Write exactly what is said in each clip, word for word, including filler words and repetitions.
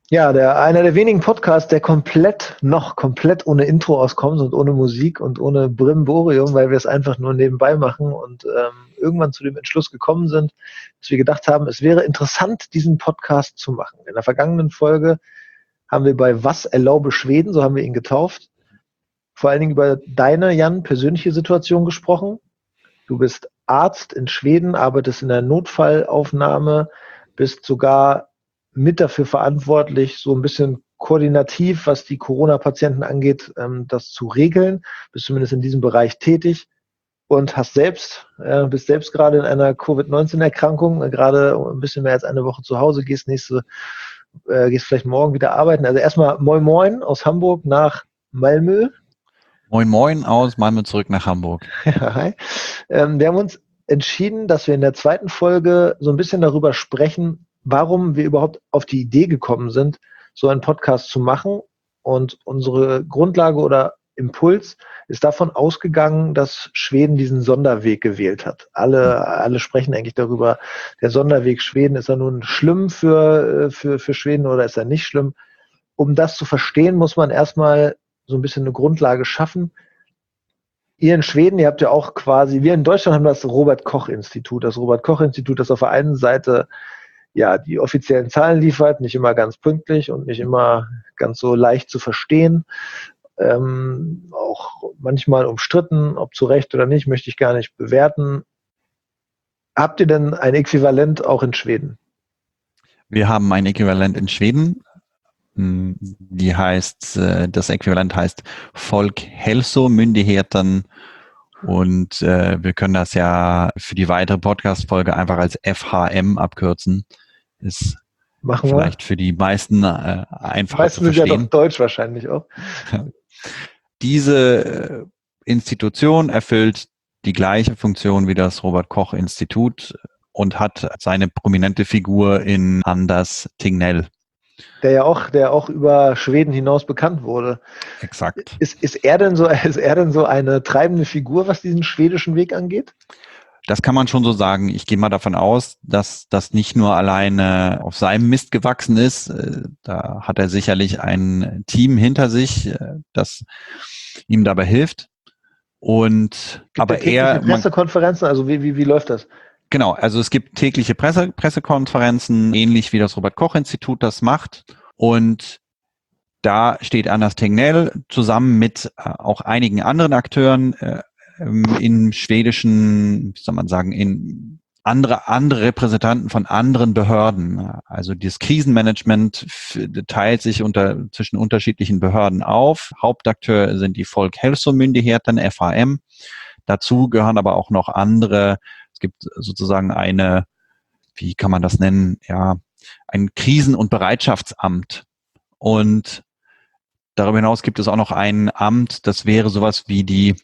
Ja, der, einer der wenigen Podcasts, der komplett, noch komplett ohne Intro auskommt und ohne Musik und ohne Brimborium, weil wir es einfach nur nebenbei machen und ähm, irgendwann zu dem Entschluss gekommen sind, dass wir gedacht haben, es wäre interessant, diesen Podcast zu machen. In der vergangenen Folge haben wir bei Was erlaube Schweden, so haben wir ihn getauft, vor allen Dingen über deine, Jan, persönliche Situation gesprochen. Du bist Arzt in Schweden, arbeitest in der Notfallaufnahme, bist sogar mit dafür verantwortlich, so ein bisschen koordinativ, was die Corona-Patienten angeht, ähm, das zu regeln. Bist zumindest in diesem Bereich tätig und hast selbst, äh, bist selbst gerade in einer Covid neunzehn Erkrankung, äh, gerade ein bisschen mehr als eine Woche zu Hause, gehst nächste, äh, gehst vielleicht morgen wieder arbeiten. Also erstmal Moin Moin aus Hamburg nach Malmö. Moin Moin aus Malmö zurück nach Hamburg. Ja, hi. Ähm, wir haben uns entschieden, dass wir in der zweiten Folge so ein bisschen darüber sprechen, warum wir überhaupt auf die Idee gekommen sind, so einen Podcast zu machen. Und unsere Grundlage oder Impuls ist davon ausgegangen, dass Schweden diesen Sonderweg gewählt hat. Alle, alle sprechen eigentlich darüber, der Sonderweg Schweden, ist er nun schlimm für, für, für Schweden oder ist er nicht schlimm? Um das zu verstehen, muss man erstmal so ein bisschen eine Grundlage schaffen. Ihr in Schweden, ihr habt ja auch quasi, wir in Deutschland haben das Robert-Koch-Institut. Das Robert-Koch-Institut, das auf der einen Seite ja die offiziellen Zahlen liefert, nicht immer ganz pünktlich und nicht immer ganz so leicht zu verstehen. Ähm, auch manchmal umstritten, ob zu Recht oder nicht, möchte ich gar nicht bewerten. Habt ihr denn ein Äquivalent auch in Schweden? Wir haben ein Äquivalent in Schweden. Die heißt, das Äquivalent heißt Folkhälsomyndigheten und äh, wir können das ja für die weitere Podcast-Folge einfach als F H M abkürzen. Ist Machen vielleicht wir. für die meisten äh, einfacher Meistens zu verstehen. Sind ja doch Deutsch wahrscheinlich auch. Diese Institution erfüllt die gleiche Funktion wie das Robert-Koch-Institut und hat seine prominente Figur in Anders Tegnell. Der ja auch, der auch über Schweden hinaus bekannt wurde. Exakt. Ist, ist er denn so, ist er denn so eine treibende Figur, was diesen schwedischen Weg angeht? Das kann man schon so sagen. Ich gehe mal davon aus, dass das nicht nur alleine auf seinem Mist gewachsen ist. Da hat er sicherlich ein Team hinter sich, das ihm dabei hilft. Und Gibt aber er Pressekonferenzen, also wie, wie, wie läuft das? Genau, also es gibt tägliche Presse, Pressekonferenzen, ähnlich wie das Robert-Koch-Institut das macht. Und da steht Anders Tegnell zusammen mit äh, auch einigen anderen Akteuren äh, in schwedischen, wie soll man sagen, in andere, andere Repräsentanten von anderen Behörden. Also das Krisenmanagement teilt sich unter, zwischen unterschiedlichen Behörden auf. Hauptakteur sind die Folkhälsomyndigheten, F H M. Dazu gehören aber auch noch andere. Es gibt sozusagen eine, wie kann man das nennen, ja, ein Krisen- und Bereitschaftsamt. Und darüber hinaus gibt es auch noch ein Amt, das wäre sowas wie die,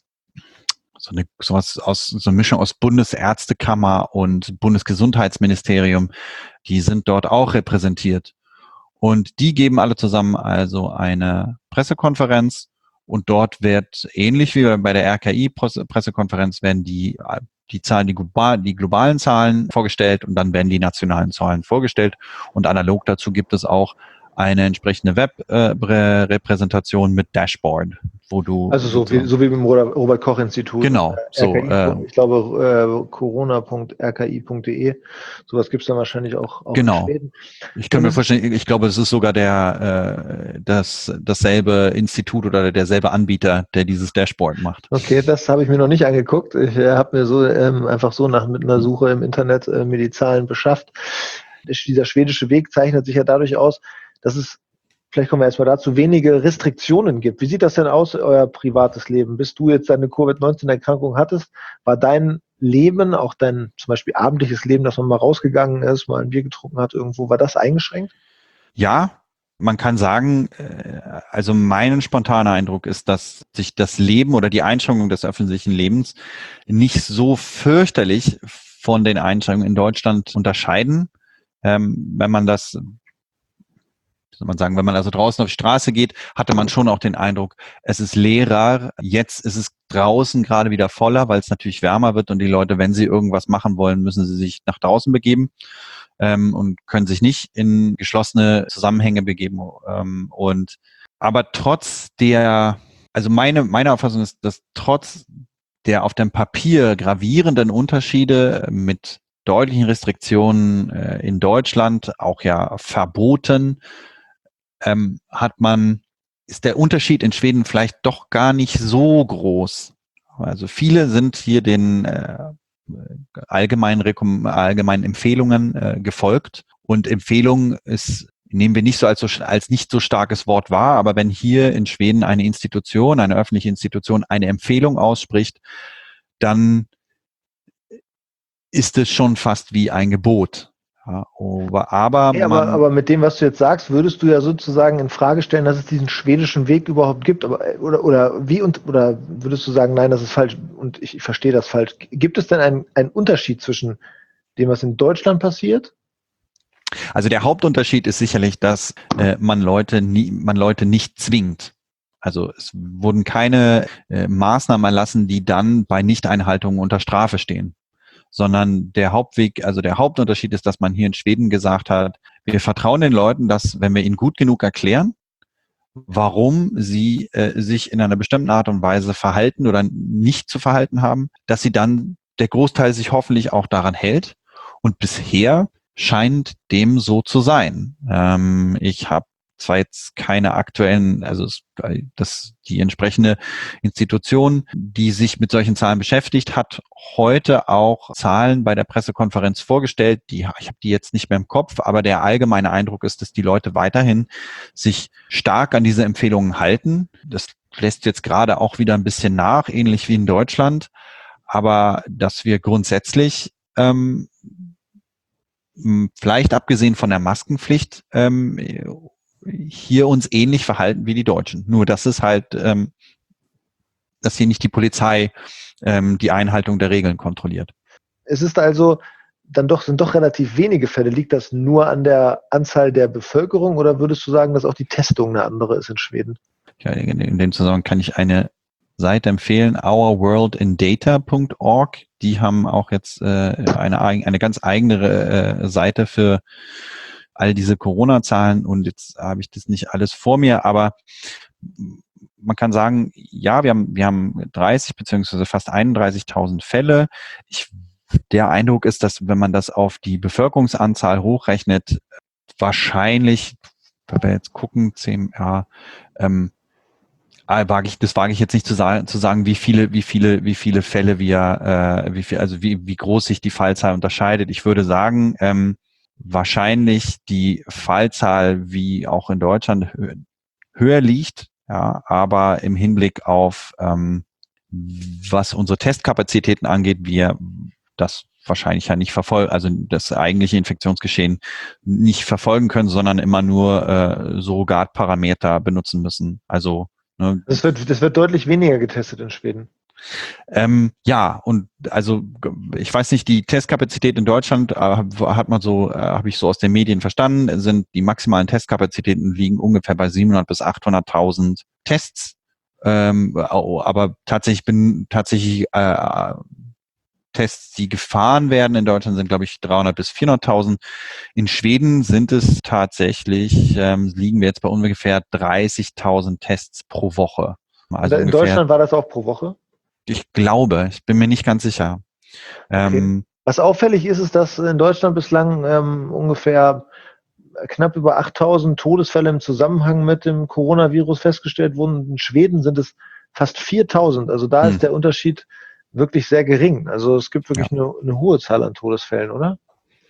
so eine, sowas aus, so eine Mischung aus Bundesärztekammer und Bundesgesundheitsministerium. Die sind dort auch repräsentiert. Und die geben alle zusammen also eine Pressekonferenz. Und dort wird, ähnlich wie bei der R K I-Pressekonferenz, werden die, die Zahlen, die, global, die globalen Zahlen vorgestellt und dann werden die nationalen Zahlen vorgestellt. Und analog dazu gibt es auch eine entsprechende Web-Repräsentation äh, mit Dashboard, wo du... Also so wie, so wie beim Robert-Koch-Institut. Genau. So, äh, ich glaube, äh, corona punkt r k i punkt d e. Sowas gibt es dann wahrscheinlich auch, auch genau. in Schweden. Ich kann mir vorstellen, ich glaube, es ist sogar der äh, das dasselbe Institut oder derselbe Anbieter, der dieses Dashboard macht. Okay, das habe ich mir noch nicht angeguckt. Ich äh, habe mir so ähm, einfach so nach mit einer Suche im Internet äh, mir die Zahlen beschafft. Dieser schwedische Weg zeichnet sich ja dadurch aus, dass es, vielleicht kommen wir erstmal dazu, wenige Restriktionen gibt. Wie sieht das denn aus, euer privates Leben? Bis du jetzt deine Covid neunzehn Erkrankung hattest, war dein Leben, auch dein zum Beispiel abendliches Leben, dass man mal rausgegangen ist, mal ein Bier getrunken hat irgendwo, war das eingeschränkt? Ja, man kann sagen, also mein spontaner Eindruck ist, dass sich das Leben oder die Einschränkung des öffentlichen Lebens nicht so fürchterlich von den Einschränkungen in Deutschland unterscheiden. Ähm, wenn man das, wie soll man sagen, wenn man also draußen auf die Straße geht, hatte man schon auch den Eindruck, es ist leerer. Jetzt ist es draußen gerade wieder voller, weil es natürlich wärmer wird und die Leute, wenn sie irgendwas machen wollen, müssen sie sich nach draußen begeben. ähm, und können sich nicht in geschlossene Zusammenhänge begeben. Ähm, und aber trotz der, also meine, meine Auffassung ist, dass trotz der auf dem Papier gravierenden Unterschiede mit deutlichen Restriktionen äh, in Deutschland, auch ja verboten, ähm, hat man, ist der Unterschied in Schweden vielleicht doch gar nicht so groß. Also viele sind hier den äh, allgemeinen, Rekom allgemeinen Empfehlungen äh, gefolgt. Und Empfehlung ist, nehmen wir nicht so als, so als nicht so starkes Wort wahr, aber wenn hier in Schweden eine Institution, eine öffentliche Institution eine Empfehlung ausspricht, dann ist es schon fast wie ein Gebot. Ja, aber, aber, hey, aber, man, aber mit dem, was du jetzt sagst, würdest du ja sozusagen in Frage stellen, dass es diesen schwedischen Weg überhaupt gibt. Aber, oder, oder wie und oder würdest du sagen, nein, das ist falsch und ich, ich verstehe das falsch. Gibt es denn einen, einen Unterschied zwischen dem, was in Deutschland passiert? Also der Hauptunterschied ist sicherlich, dass äh, man Leute nie, man Leute nicht zwingt. Also es wurden keine äh, Maßnahmen erlassen, die dann bei Nichteinhaltung unter Strafe stehen, sondern der Hauptweg, also der Hauptunterschied ist, dass man hier in Schweden gesagt hat, wir vertrauen den Leuten, dass wenn wir ihnen gut genug erklären, warum sie äh, sich in einer bestimmten Art und Weise verhalten oder nicht zu verhalten haben, dass sie dann der Großteil sich hoffentlich auch daran hält. Und bisher scheint dem so zu sein. Ähm, ich habe zwar jetzt keine aktuellen, also es, das die entsprechende Institution, die sich mit solchen Zahlen beschäftigt, hat heute auch Zahlen bei der Pressekonferenz vorgestellt. Die, ich habe die jetzt nicht mehr im Kopf, aber der allgemeine Eindruck ist, dass die Leute weiterhin sich stark an diese Empfehlungen halten. Das lässt jetzt gerade auch wieder ein bisschen nach, ähnlich wie in Deutschland, aber dass wir grundsätzlich ähm, vielleicht abgesehen von der Maskenpflicht ähm, hier uns ähnlich verhalten wie die Deutschen. Nur dass es halt, ähm, dass hier nicht die Polizei ähm, die Einhaltung der Regeln kontrolliert. Es ist also dann doch, sind doch relativ wenige Fälle. Liegt das nur an der Anzahl der Bevölkerung oder würdest du sagen, dass auch die Testung eine andere ist in Schweden? Ja, in dem Zusammenhang kann ich eine Seite empfehlen, our world in data Punkt org. Die haben auch jetzt äh, eine, eine ganz eigene äh, Seite für all diese Corona-Zahlen und jetzt habe ich das nicht alles vor mir, aber man kann sagen, ja, wir haben, wir haben dreißig beziehungsweise fast einunddreißigtausend Fälle. Ich, der Eindruck ist, dass wenn man das auf die Bevölkerungsanzahl hochrechnet, wahrscheinlich, wenn wir jetzt gucken, zehn, ja, ähm, wage ich, das wage ich jetzt nicht zu sagen, zu sagen, wie viele, wie viele, wie viele Fälle wir, äh, wie viel, also wie, wie groß sich die Fallzahl unterscheidet. Ich würde sagen, ähm, wahrscheinlich die Fallzahl wie auch in Deutschland hö höher liegt, ja, aber im Hinblick auf ähm, was unsere Testkapazitäten angeht, wir das wahrscheinlich ja nicht verfolgen, also das eigentliche Infektionsgeschehen nicht verfolgen können, sondern immer nur äh, Surrogatparameter benutzen müssen. Also ne, Das wird, das wird deutlich weniger getestet in Schweden. Ähm, ja, und also ich weiß nicht, die Testkapazität in Deutschland äh, hat man so, äh, habe ich so aus den Medien verstanden, sind die maximalen Testkapazitäten liegen ungefähr bei siebenhundert bis achthunderttausend Tests. Ähm, aber tatsächlich bin tatsächlich äh, Tests, die gefahren werden in Deutschland, sind glaube ich dreihundert bis vierhunderttausend. In Schweden sind es tatsächlich, ähm, liegen wir jetzt bei ungefähr dreißigtausend Tests pro Woche. Also in ungefähr, Deutschland war das auch pro Woche? Ich glaube, ich bin mir nicht ganz sicher. Okay. Ähm, Was auffällig ist, ist, dass in Deutschland bislang ähm, ungefähr knapp über achttausend Todesfälle im Zusammenhang mit dem Coronavirus festgestellt wurden. In Schweden sind es fast viertausend. Also da hm, ist der Unterschied wirklich sehr gering. Also es gibt wirklich ja. eine, eine hohe Zahl an Todesfällen, oder?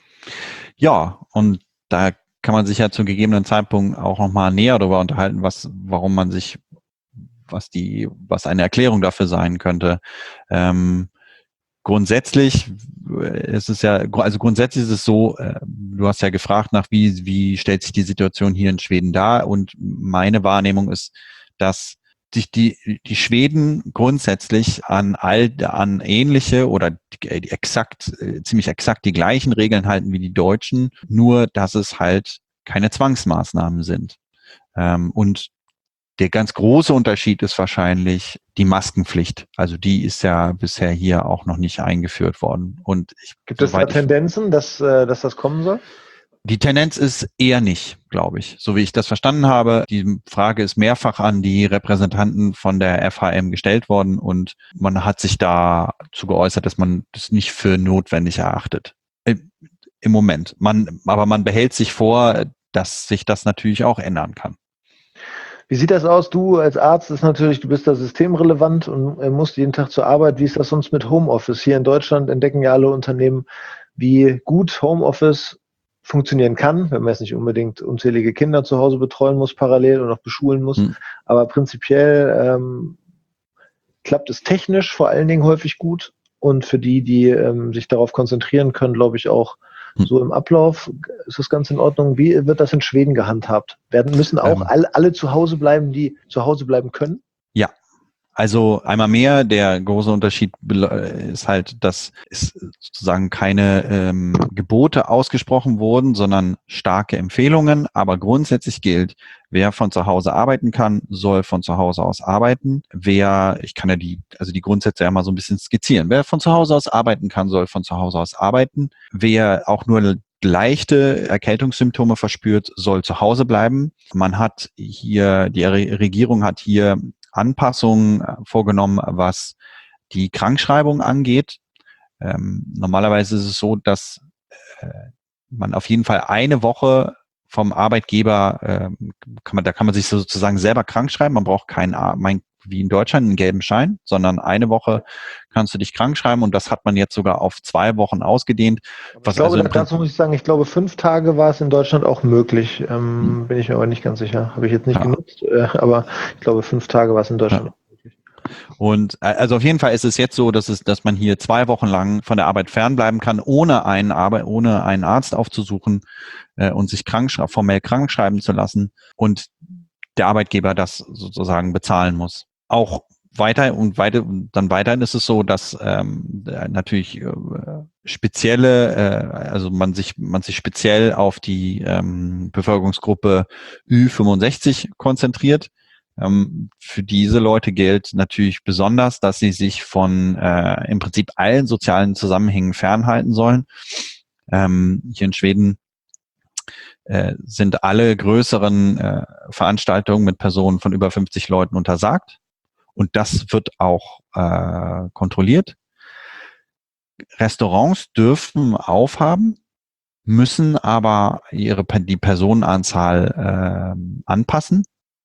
ja, und da kann man sich ja zu gegebenen Zeitpunkt auch nochmal näher darüber unterhalten, was, warum man sich, was die, was eine Erklärung dafür sein könnte. Ähm, Grundsätzlich ist es ja, also grundsätzlich ist es so, du hast ja gefragt nach, wie, wie stellt sich die Situation hier in Schweden dar? Und meine Wahrnehmung ist, dass sich die, die Schweden grundsätzlich an all, an ähnliche oder die, exakt, ziemlich exakt die gleichen Regeln halten wie die Deutschen, nur dass es halt keine Zwangsmaßnahmen sind. Und der ganz große Unterschied ist wahrscheinlich die Maskenpflicht. Also die ist ja bisher hier auch noch nicht eingeführt worden. Und ich, Gibt es da Tendenzen, dass, äh, dass das kommen soll? Die Tendenz ist eher nicht, glaube ich, so wie ich das verstanden habe. Die Frage ist mehrfach an die Repräsentanten von der F H M gestellt worden und man hat sich dazu geäußert, dass man das nicht für notwendig erachtet. Im Moment. Man, aber man behält sich vor, dass sich das natürlich auch ändern kann. Wie sieht das aus? Du als Arzt ist natürlich, du bist da systemrelevant und musst jeden Tag zur Arbeit. Wie ist das sonst mit Homeoffice? Hier in Deutschland entdecken ja alle Unternehmen, wie gut Homeoffice funktionieren kann, wenn man jetzt nicht unbedingt unzählige Kinder zu Hause betreuen muss parallel und auch beschulen muss. Hm. Aber prinzipiell ähm, klappt es technisch vor allen Dingen häufig gut und für die, die ähm, sich darauf konzentrieren können, glaube ich auch hm. so im Ablauf ist das Ganze in Ordnung. Wie wird das in Schweden gehandhabt? Werden müssen auch ähm, alle, alle zu Hause bleiben, die zu Hause bleiben können? Ja. Also einmal mehr, der große Unterschied ist halt, dass es sozusagen keine ähm, Gebote ausgesprochen wurden, sondern starke Empfehlungen. Aber grundsätzlich gilt, wer von zu Hause arbeiten kann, soll von zu Hause aus arbeiten. Wer, ich kann ja die, also die Grundsätze ja mal so ein bisschen skizzieren. Wer von zu Hause aus arbeiten kann, soll von zu Hause aus arbeiten. Wer auch nur leichte Erkältungssymptome verspürt, soll zu Hause bleiben. Man hat hier, die Regierung hat hier Anpassungen vorgenommen, was die Krankschreibung angeht. Ähm, normalerweise ist es so, dass äh, man auf jeden Fall eine Woche vom Arbeitgeber, äh, kann man, da kann man sich sozusagen selber krank schreiben. Man braucht keinen, mein, wie in Deutschland, einen gelben Schein, sondern eine Woche kannst du dich krank schreiben und das hat man jetzt sogar auf zwei Wochen ausgedehnt. Was ich glaube, also dazu muss ich sagen, ich glaube, fünf Tage war es in Deutschland auch möglich. Ähm, hm. Bin ich mir aber nicht ganz sicher. Habe ich jetzt nicht ja. genutzt, äh, aber ich glaube, fünf Tage war es in Deutschland ja. auch möglich. Und also auf jeden Fall ist es jetzt so, dass es, dass man hier zwei Wochen lang von der Arbeit fernbleiben kann, ohne einen Arbeit, ohne einen Arzt aufzusuchen äh, und sich krank, formell krank schreiben zu lassen und der Arbeitgeber das sozusagen bezahlen muss. Auch weiter und weiter, dann weiterhin ist es so, dass ähm, natürlich äh, spezielle, äh, also man sich, man sich speziell auf die ähm, Bevölkerungsgruppe Ü fünfundsechzig konzentriert. Ähm, für diese Leute gilt natürlich besonders, dass sie sich von äh, im Prinzip allen sozialen Zusammenhängen fernhalten sollen. Ähm, hier in Schweden äh, sind alle größeren äh, Veranstaltungen mit Personen von über fünfzig Leuten untersagt. Und das wird auch äh, kontrolliert. Restaurants dürfen aufhaben, müssen aber ihre die Personenanzahl äh, anpassen.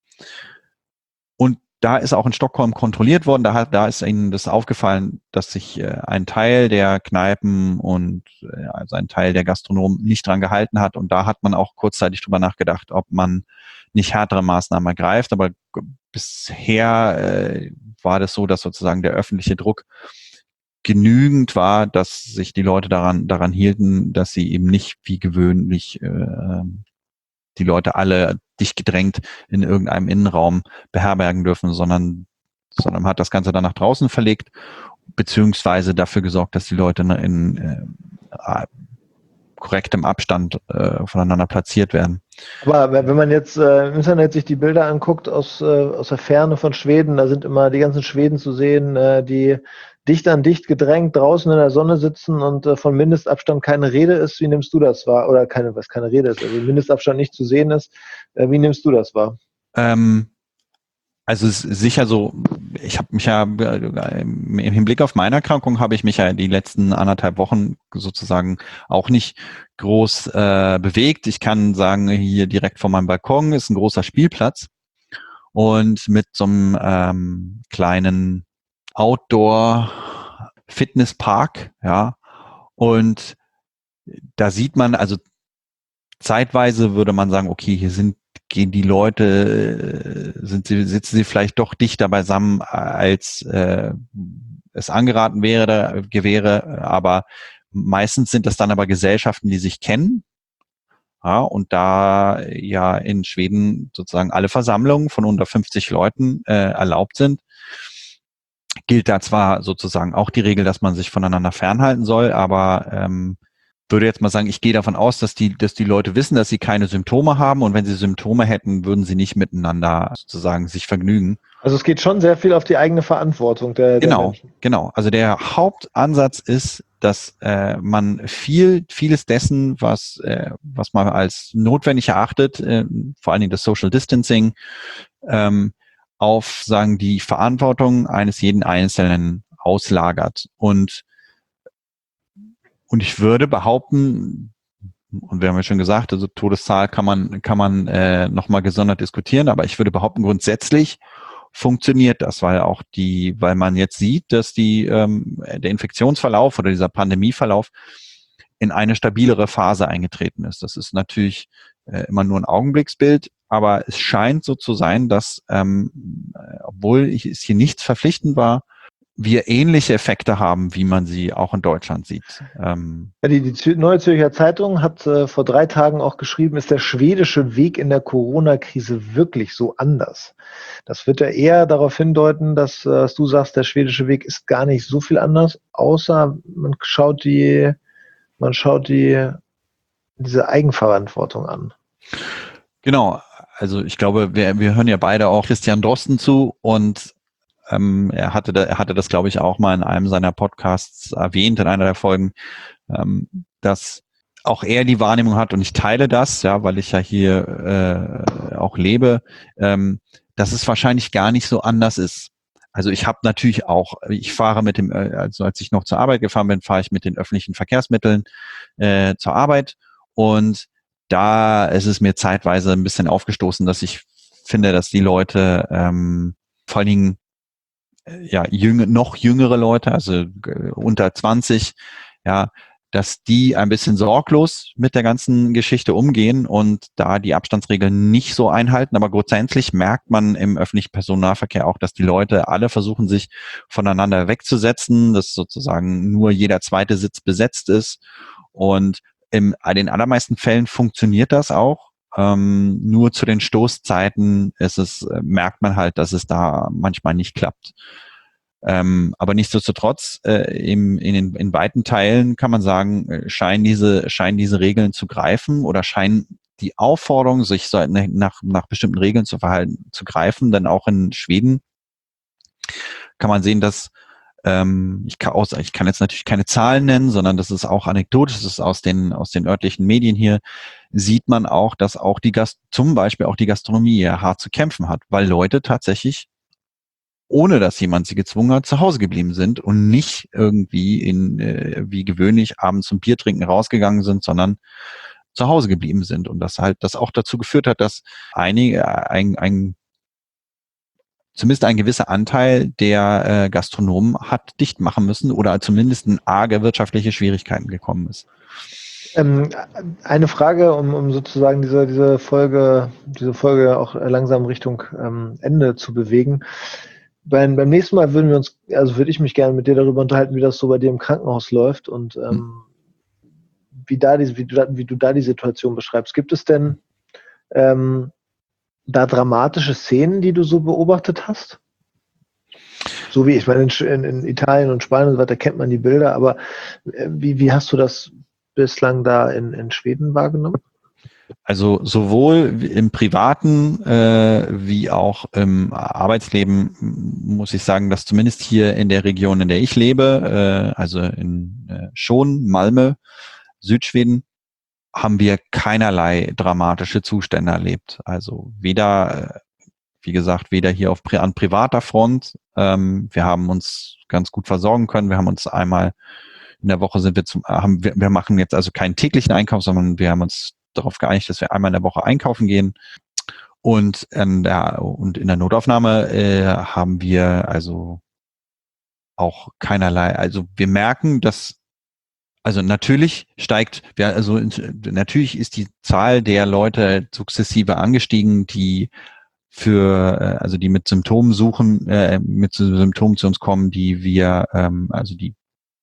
Und da ist auch in Stockholm kontrolliert worden. Da, hat, da ist ihnen das aufgefallen, dass sich äh, ein Teil der Kneipen und äh, also ein Teil der Gastronomen nicht dran gehalten hat. Und da hat man auch kurzzeitig drüber nachgedacht, ob man nicht härtere Maßnahmen ergreift. Aber bisher äh, war das so, dass sozusagen der öffentliche Druck genügend war, dass sich die Leute daran daran hielten, dass sie eben nicht wie gewöhnlich äh, die Leute alle dicht gedrängt in irgendeinem Innenraum beherbergen dürfen, sondern sondern man hat das Ganze dann nach draußen verlegt, beziehungsweise dafür gesorgt, dass die Leute in äh, korrektem Abstand äh, voneinander platziert werden. Aber wenn man jetzt äh, im Internet sich die Bilder anguckt aus, äh, aus der Ferne von Schweden, da sind immer die ganzen Schweden zu sehen, äh, die dicht an dicht gedrängt draußen in der Sonne sitzen und äh, von Mindestabstand keine Rede ist. Wie nimmst du das wahr? Oder keine, was keine Rede ist, also Mindestabstand nicht zu sehen ist. Äh, wie nimmst du das wahr? Ähm, also es ist sicher so, ich habe mich ja im Hinblick auf meine Erkrankung habe ich mich ja die letzten anderthalb Wochen sozusagen auch nicht groß äh, bewegt. Ich kann sagen, hier direkt vor meinem Balkon ist ein großer Spielplatz und mit so einem ähm, kleinen Outdoor-Fitnesspark, ja, und da sieht man, also zeitweise würde man sagen, okay, hier sind gehen die Leute, sind sie, sitzen sie vielleicht doch dichter beisammen, als äh, es angeraten wäre, gewähre, aber meistens sind das dann aber Gesellschaften, die sich kennen. Ja, und da ja in Schweden sozusagen alle Versammlungen von unter fünfzig Leuten äh, erlaubt sind, gilt da zwar sozusagen auch die Regel, dass man sich voneinander fernhalten soll, aber ähm, würde jetzt mal sagen, ich gehe davon aus, dass die, dass die Leute wissen, dass sie keine Symptome haben und wenn sie Symptome hätten, würden sie nicht miteinander sozusagen sich vergnügen. Also es geht schon sehr viel auf die eigene Verantwortung der, der Genau, Menschen. genau. Also der Hauptansatz ist, dass äh, man viel, vieles dessen, was, äh, was man als notwendig erachtet, äh, vor allen Dingen das Social Distancing, ähm, auf, sagen, die Verantwortung eines jeden Einzelnen auslagert. Und Und ich würde behaupten, und wir haben ja schon gesagt, also Todeszahl kann man, kann man äh, nochmal gesondert diskutieren, aber ich würde behaupten, grundsätzlich funktioniert das, weil auch die, weil man jetzt sieht, dass die ähm, der Infektionsverlauf oder dieser Pandemieverlauf in eine stabilere Phase eingetreten ist. Das ist natürlich äh, immer nur ein Augenblicksbild, aber es scheint so zu sein, dass, ähm, äh, obwohl ich, es hier nichts verpflichtend war, wir ähnliche Effekte haben, wie man sie auch in Deutschland sieht. Ähm, Ja, die, die Zü- Neue Zürcher Zeitung hat äh, vor drei Tagen auch geschrieben, ist der schwedische Weg in der Corona-Krise wirklich so anders? Das wird ja eher darauf hindeuten, dass, äh, was du sagst, der schwedische Weg ist gar nicht so viel anders, außer man schaut die, man schaut die, diese Eigenverantwortung an. genau, also ich glaube, wir, wir hören ja beide auch Christian Drosten zu und ähm, er hatte, da, er hatte das, glaube ich, auch mal in einem seiner Podcasts erwähnt, in einer der Folgen, ähm, dass auch er die Wahrnehmung hat und ich teile das, ja, weil ich ja hier äh, auch lebe, ähm, dass es wahrscheinlich gar nicht so anders ist. Also ich habe natürlich auch, ich fahre mit dem, also als ich noch zur Arbeit gefahren bin, fahre ich mit den öffentlichen Verkehrsmitteln äh, zur Arbeit und da ist es mir zeitweise ein bisschen aufgestoßen, dass ich finde, dass die Leute ähm, vor allen Dingen ja, jüng, noch jüngere Leute, also äh, unter zwanzig, ja, dass die ein bisschen sorglos mit der ganzen Geschichte umgehen und da die Abstandsregeln nicht so einhalten. Aber grundsätzlich merkt man im öffentlichen Personennahverkehr auch, dass die Leute alle versuchen, sich voneinander wegzusetzen, dass sozusagen nur jeder zweite Sitz besetzt ist. Und in den allermeisten Fällen funktioniert das auch. Ähm, nur zu den Stoßzeiten ist es, merkt man halt, dass es da manchmal nicht klappt. Ähm, aber nichtsdestotrotz, äh, im, in, den, in weiten Teilen kann man sagen, äh, scheinen diese, scheinen diese Regeln zu greifen oder scheinen die Aufforderung, sich so nach, nach bestimmten Regeln zu verhalten, zu greifen. Denn auch in Schweden kann man sehen, dass ähm, ich, kann aus, ich kann jetzt natürlich keine Zahlen nennen, sondern das ist auch anekdotisch, das ist aus den, aus den örtlichen Medien hier, sieht man auch, dass auch die Gast, zum Beispiel auch die Gastronomie ja hart zu kämpfen hat, weil Leute tatsächlich ohne dass jemand sie gezwungen hat, zu Hause geblieben sind und nicht irgendwie in äh, wie gewöhnlich abends zum Bier trinken rausgegangen sind, sondern zu Hause geblieben sind. Und das halt, das auch dazu geführt hat, dass einige, ein, ein zumindest ein gewisser Anteil der äh, Gastronomen hat dicht machen müssen oder zumindest in arge wirtschaftliche Schwierigkeiten gekommen ist. Ähm, eine Frage, um, um sozusagen diese, diese Folge, diese Folge auch langsam Richtung ähm, Ende zu bewegen. Beim, beim nächsten Mal würden wir uns, also würde ich mich gerne mit dir darüber unterhalten, wie das so bei dir im Krankenhaus läuft und ähm, Hm. wie, da die, wie, du da, wie du da die Situation beschreibst. Gibt es denn ähm, da dramatische Szenen, die du so beobachtet hast? So wie, ich meine, in, in Italien und Spanien und so weiter kennt man die Bilder, aber äh, wie, wie hast du das bislang da in, in Schweden wahrgenommen? Also sowohl im privaten äh, wie auch im Arbeitsleben muss ich sagen, dass zumindest hier in der Region, in der ich lebe, äh, also in äh, Schon, Malmö, Südschweden, haben wir keinerlei dramatische Zustände erlebt. Also weder, äh, wie gesagt, weder hier auf an privater Front. Ähm, wir haben uns ganz gut versorgen können. Wir haben uns einmal in der Woche sind wir zum, haben wir, wir machen jetzt also keinen täglichen Einkauf, sondern wir haben uns darauf geeinigt, dass wir einmal in der Woche einkaufen gehen. Und in der, und in der Notaufnahme äh, haben wir also auch keinerlei, also wir merken, dass, also natürlich steigt, ja, also natürlich ist die Zahl der Leute sukzessive angestiegen, die für, äh, also die mit Symptomen suchen, äh, mit Symptomen zu uns kommen, die wir, ähm, also die,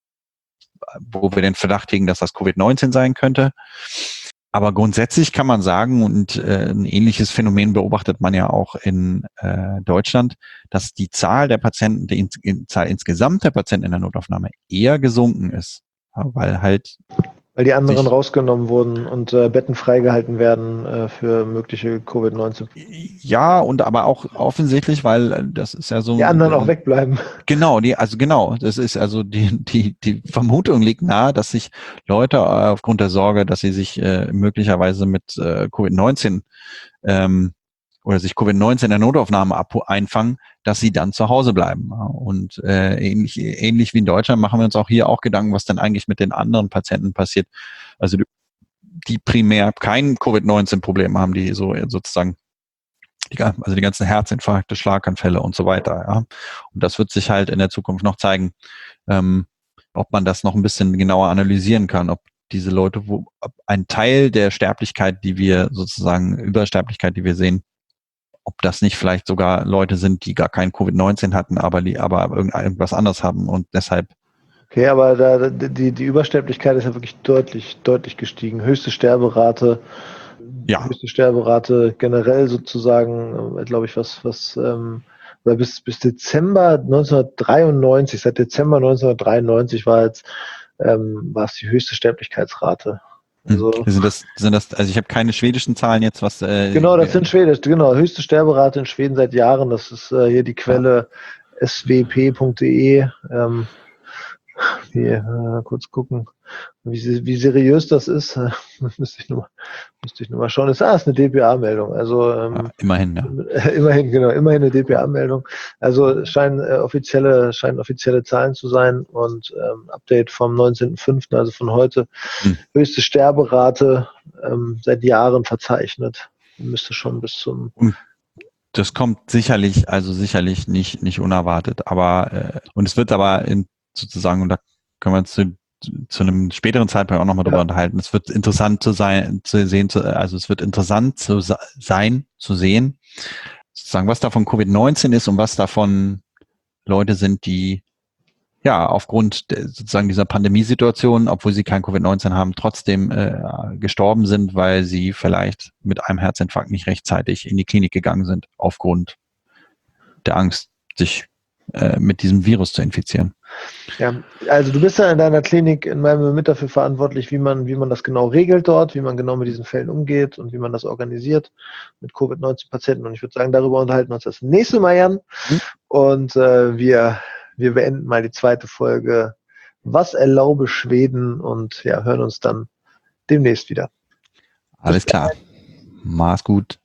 wo wir den Verdacht hegen, dass das Covid neunzehn sein könnte. Aber grundsätzlich kann man sagen, und äh, ein ähnliches Phänomen beobachtet man ja auch in äh, Deutschland, dass die Zahl der Patienten, die in, Zahl insgesamt der Patienten in der Notaufnahme eher gesunken ist. Ja, weil halt Weil die anderen sich, rausgenommen wurden und äh, Betten freigehalten werden äh, für mögliche Covid neunzehn. ja, und aber auch offensichtlich, weil äh, das ist ja so, Die anderen auch äh, wegbleiben. genau, die, also genau, das ist also die, die, die Vermutung liegt nahe, dass sich Leute äh, aufgrund der Sorge, dass sie sich äh, möglicherweise mit äh, Covid neunzehn ähm, oder sich Covid neunzehn in der Notaufnahme ab einfangen, dass sie dann zu Hause bleiben. Und äh, ähnlich, ähnlich wie in Deutschland machen wir uns auch hier auch Gedanken, was dann eigentlich mit den anderen Patienten passiert. Also die, die primär kein Covid neunzehn Problem haben, die so sozusagen die, also die ganzen Herzinfarkte, Schlaganfälle und so weiter. Ja. Und das wird sich halt in der Zukunft noch zeigen, ähm, ob man das noch ein bisschen genauer analysieren kann, ob diese Leute, wo ob ein Teil der Sterblichkeit, die wir sozusagen, Übersterblichkeit, die wir sehen, ob das nicht vielleicht sogar Leute sind, die gar kein Covid neunzehn hatten, aber die aber irgendwas anderes haben und deshalb. Okay, aber da, die, die Übersterblichkeit ist ja wirklich deutlich, deutlich gestiegen. Höchste Sterberate, Ja. höchste Sterberate generell sozusagen, äh, glaube ich, was, was, ähm, oder bis, bis Dezember neunzehnhundertdreiundneunzig, seit Dezember neunzehnhundertdreiundneunzig war jetzt, ähm, war es die höchste Sterblichkeitsrate. Hm. Also, Sind das, sind das, also ich habe keine schwedischen Zahlen jetzt, was äh, genau, das sind Schwedisch, genau, höchste Sterberate in Schweden seit Jahren, das ist äh, hier die Quelle ja. s w p punkt d e, ähm, hier, äh, kurz gucken, wie, wie seriös das ist, müsste ich nur mal, müsste ich nur mal schauen. Das ah, ist eine D P A-Meldung, also ähm, ja, immerhin, ja. immerhin, genau, immerhin eine D P A-Meldung. Also scheinen äh, offizielle, scheinen offizielle Zahlen zu sein und ähm, Update vom neunzehnten fünften, also von heute, hm. höchste Sterberate ähm, seit Jahren verzeichnet. Müsste schon bis zum und das kommt sicherlich, also sicherlich nicht, nicht unerwartet, aber äh, und es wird aber in, sozusagen, und da können wir uns zu, zu einem späteren Zeitpunkt auch nochmal drüber ja. unterhalten, es wird interessant zu sein, zu sehen, zu, also es wird interessant zu sein, zu sehen, sozusagen, was davon Covid neunzehn ist und was davon Leute sind, die ja aufgrund der, sozusagen dieser Pandemiesituation, obwohl sie kein Covid neunzehn haben, trotzdem äh, gestorben sind, weil sie vielleicht mit einem Herzinfarkt nicht rechtzeitig in die Klinik gegangen sind, aufgrund der Angst, sich äh, mit diesem Virus zu infizieren. Ja, also du bist ja in deiner Klinik in meinem mit dafür verantwortlich, wie man, wie man das genau regelt dort, wie man genau mit diesen Fällen umgeht und wie man das organisiert mit Covid neunzehn Patienten. Und ich würde sagen, darüber unterhalten wir uns das nächste Mal, Jan. Hm. Und äh, wir, wir beenden mal die zweite Folge. Was erlaube Schweden? Und ja, hören uns dann demnächst wieder. Alles klar. Mach's gut.